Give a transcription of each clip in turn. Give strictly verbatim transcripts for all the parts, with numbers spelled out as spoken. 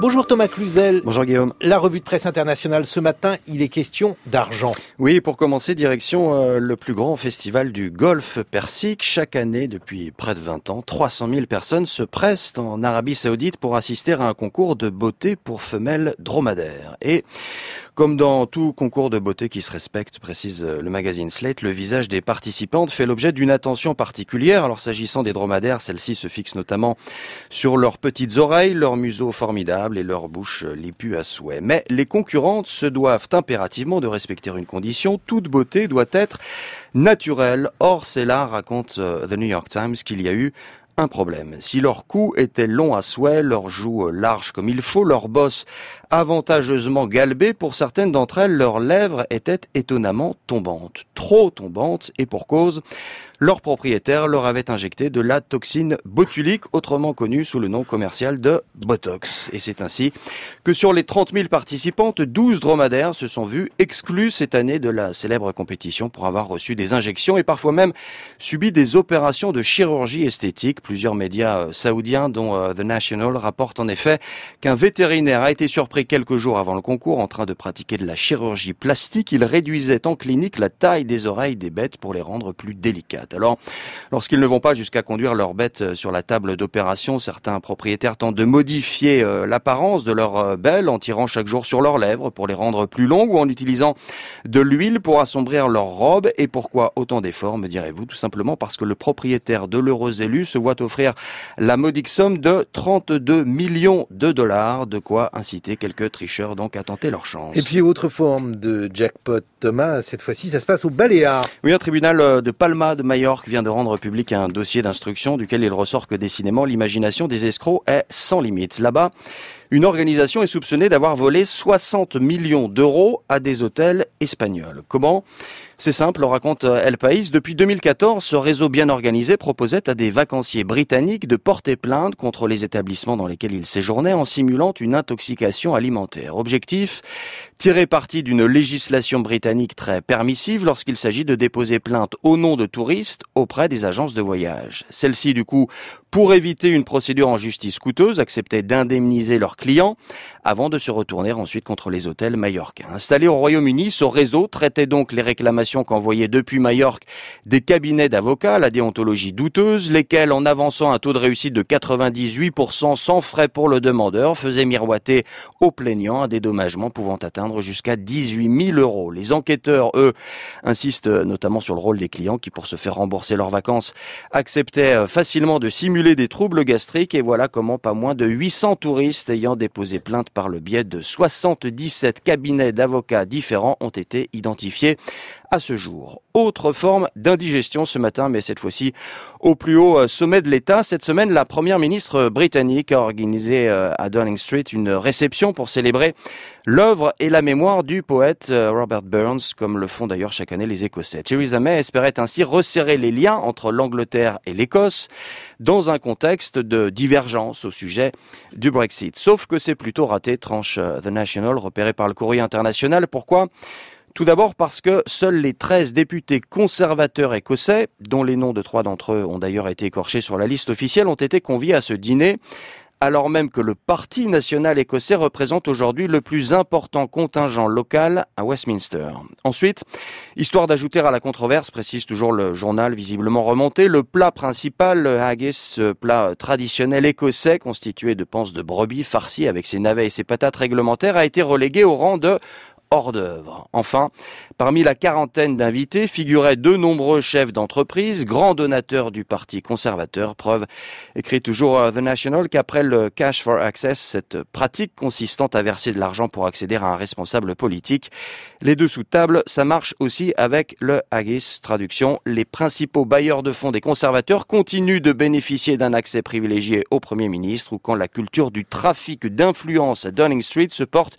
Bonjour Thomas Cluzel. Bonjour Guillaume. La revue de presse internationale ce matin, il est question d'argent. Oui, pour commencer, direction euh, le plus grand festival du Golfe Persique. Chaque année, depuis près de vingt ans, trois cent mille personnes se pressent en Arabie Saoudite pour assister à un concours de beauté pour femelles dromadaires. Et comme dans tout concours de beauté qui se respecte, précise le magazine Slate, le visage des participantes fait l'objet d'une attention particulière. Alors s'agissant des dromadaires, celles-ci se fixent notamment sur leurs petites oreilles, leurs museaux formidables et leurs bouches lépues à souhait. Mais les concurrentes se doivent impérativement de respecter une condition, toute beauté doit être naturelle. Or, c'est là, raconte The New York Times, qu'il y a eu un problème. Si leur cou était long à souhait, leurs joues larges comme il faut, leurs bosses avantageusement galbées, pour certaines d'entre elles, leurs lèvres étaient étonnamment tombantes. Trop tombantes, et pour cause, leur propriétaire leur avait injecté de la toxine botulique, autrement connue sous le nom commercial de Botox. Et c'est ainsi que sur les trente mille participantes, douze dromadaires se sont vus exclus cette année de la célèbre compétition pour avoir reçu des injections et parfois même subi des opérations de chirurgie esthétique. Plusieurs médias saoudiens, dont The National, rapportent en effet qu'un vétérinaire a été surpris quelques jours avant le concours en train de pratiquer de la chirurgie plastique. Il réduisait en clinique la taille des oreilles des bêtes pour les rendre plus délicates. Alors, lorsqu'ils ne vont pas jusqu'à conduire leurs bêtes sur la table d'opération, certains propriétaires tentent de modifier euh, l'apparence de leurs belles en tirant chaque jour sur leurs lèvres pour les rendre plus longues ou en utilisant de l'huile pour assombrir leurs robes. Et pourquoi autant d'efforts, me direz-vous? Tout simplement parce que le propriétaire de l'heureux élu se voit offrir la modique somme de trente-deux millions de dollars, de quoi inciter quelques tricheurs donc à tenter leur chance. Et puis autre forme de jackpot, Thomas, cette fois-ci ça se passe aux Baléares. Oui, un tribunal de Palma de Majorque vient de rendre public un dossier d'instruction duquel il ressort que décidément l'imagination des escrocs est sans limite. Là-bas, une organisation est soupçonnée d'avoir volé soixante millions d'euros à des hôtels espagnols. Comment ? C'est simple, raconte El País. Depuis deux mille quatorze, ce réseau bien organisé proposait à des vacanciers britanniques de porter plainte contre les établissements dans lesquels ils séjournaient en simulant une intoxication alimentaire. Objectif, tirer parti d'une législation britannique très permissive lorsqu'il s'agit de déposer plainte au nom de touristes auprès des agences de voyage. Celles-ci, du coup, pour éviter une procédure en justice coûteuse, acceptaient d'indemniser leurs clients avant de se retourner ensuite contre les hôtels majorcains. Installés au Royaume-Uni, ce réseau traitait donc les réclamations qu'envoyaient depuis Majorque des cabinets d'avocats à la déontologie douteuse, lesquels, en avançant un taux de réussite de quatre-vingt-dix-huit pour cent sans frais pour le demandeur, faisaient miroiter aux plaignants un dédommagement pouvant atteindre jusqu'à dix-huit mille euros. Les enquêteurs, eux, insistent notamment sur le rôle des clients qui, pour se faire rembourser leurs vacances, acceptaient facilement de simuler des troubles gastriques. Et voilà comment pas moins de huit cents touristes ayant déposé plainte par le biais de soixante-dix-sept cabinets d'avocats différents ont été identifiés à ce jour. Autre forme d'indigestion ce matin, mais cette fois-ci au plus haut sommet de l'État. Cette semaine, la première ministre britannique a organisé à Downing Street une réception pour célébrer l'œuvre et la mémoire du poète Robert Burns, comme le font d'ailleurs chaque année les Écossais. Theresa May espérait ainsi resserrer les liens entre l'Angleterre et l'Écosse dans un contexte de divergence au sujet du Brexit. Sauf que c'est plutôt raté, tranche The National, repéré par le Courrier international. Pourquoi ? Tout d'abord parce que seuls les treize députés conservateurs écossais, dont les noms de trois d'entre eux ont d'ailleurs été écorchés sur la liste officielle, ont été conviés à ce dîner, alors même que le Parti national écossais représente aujourd'hui le plus important contingent local à Westminster. Ensuite, histoire d'ajouter à la controverse, précise toujours le journal visiblement remonté, le plat principal, le haggis, ce plat traditionnel écossais constitué de panses de brebis farcies avec ses navets et ses patates réglementaires, a été relégué au rang de hors d'œuvre. Enfin, parmi la quarantaine d'invités figuraient de nombreux chefs d'entreprise, grands donateurs du Parti conservateur. Preuve, écrit toujours The National, qu'après le Cash for Access, cette pratique consistant à verser de l'argent pour accéder à un responsable politique, les dessous de table, ça marche aussi avec le haggis. Traduction, les principaux bailleurs de fonds des conservateurs continuent de bénéficier d'un accès privilégié au Premier ministre, ou quand la culture du trafic d'influence à Downing Street se porte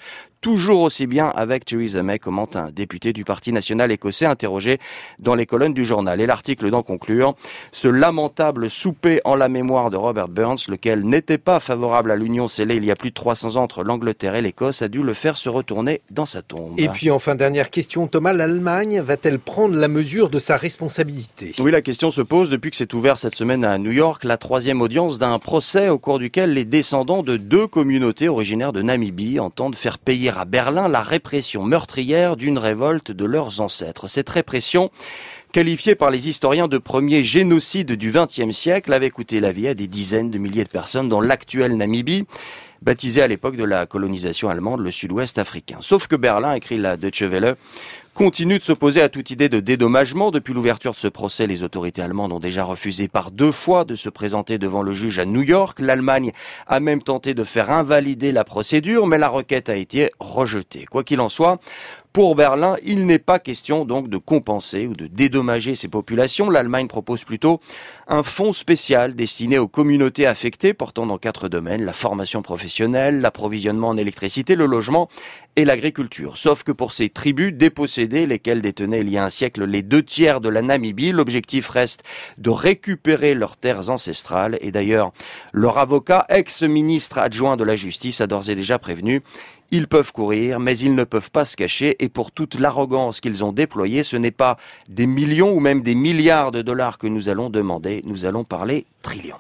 toujours aussi bien avec Theresa May, commente un député du Parti national écossais interrogé dans les colonnes du journal. Et l'article d'en conclure, ce lamentable souper en la mémoire de Robert Burns, lequel n'était pas favorable à l'union scellée il y a plus de trois cents ans entre l'Angleterre et l'Écosse, a dû le faire se retourner dans sa tombe. Et puis enfin, dernière question, Thomas, l'Allemagne va-t-elle prendre la mesure de sa responsabilité ? Oui, la question se pose depuis que s'est ouvert cette semaine à New York la troisième audience d'un procès au cours duquel les descendants de deux communautés originaires de Namibie entendent faire payer à Berlin la répression meurtrière d'une révolte de leurs ancêtres. Cette répression, qualifiée par les historiens de premier génocide du vingtième siècle, avait coûté la vie à des dizaines de milliers de personnes dans l'actuelle Namibie, baptisé à l'époque de la colonisation allemande le sud-ouest africain. Sauf que Berlin, écrit la Deutsche Welle, continue de s'opposer à toute idée de dédommagement. Depuis l'ouverture de ce procès, les autorités allemandes ont déjà refusé par deux fois de se présenter devant le juge à New York. L'Allemagne a même tenté de faire invalider la procédure, mais la requête a été rejetée. Quoi qu'il en soit, pour Berlin, il n'est pas question donc de compenser ou de dédommager ces populations. L'Allemagne propose plutôt un fonds spécial destiné aux communautés affectées, portant dans quatre domaines: la formation professionnelle, l'approvisionnement en électricité, le logement et l'agriculture. Sauf que pour ces tribus dépossédées, lesquelles détenaient il y a un siècle les deux tiers de la Namibie, l'objectif reste de récupérer leurs terres ancestrales. Et d'ailleurs, leur avocat, ex-ministre adjoint de la Justice, a d'ores et déjà prévenu: ils peuvent courir, mais ils ne peuvent pas se cacher, et pour toute l'arrogance qu'ils ont déployée, ce n'est pas des millions ou même des milliards de dollars que nous allons demander, nous allons parler trillions.